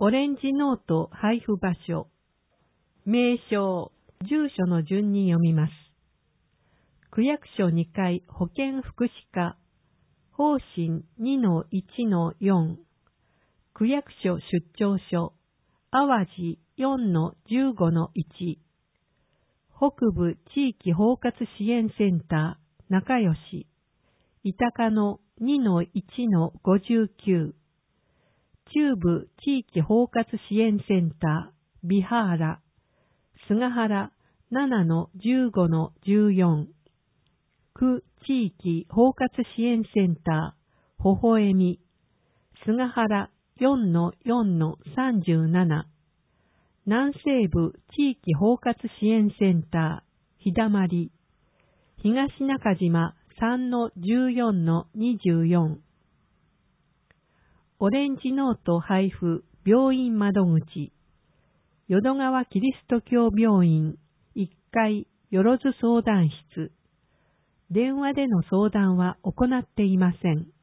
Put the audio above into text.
オレンジノート配布場所。名称、住所の順に読みます。区役所2階保健福祉課、方針 2-1-4、区役所出張所、淡路 4-15-1、北部地域包括支援センター、仲良し、伊高野 2-1-59、中部地域包括支援センター、ビハーラ、菅原 7-15-14、区地域包括支援センター、ほほえみ、菅原 4-4-37、南西部地域包括支援センター、ひだまり、東中島 3-14-24、オレンジノート配布病院窓口、淀川キリスト教病院1階よろず相談室。電話での相談は行っていません。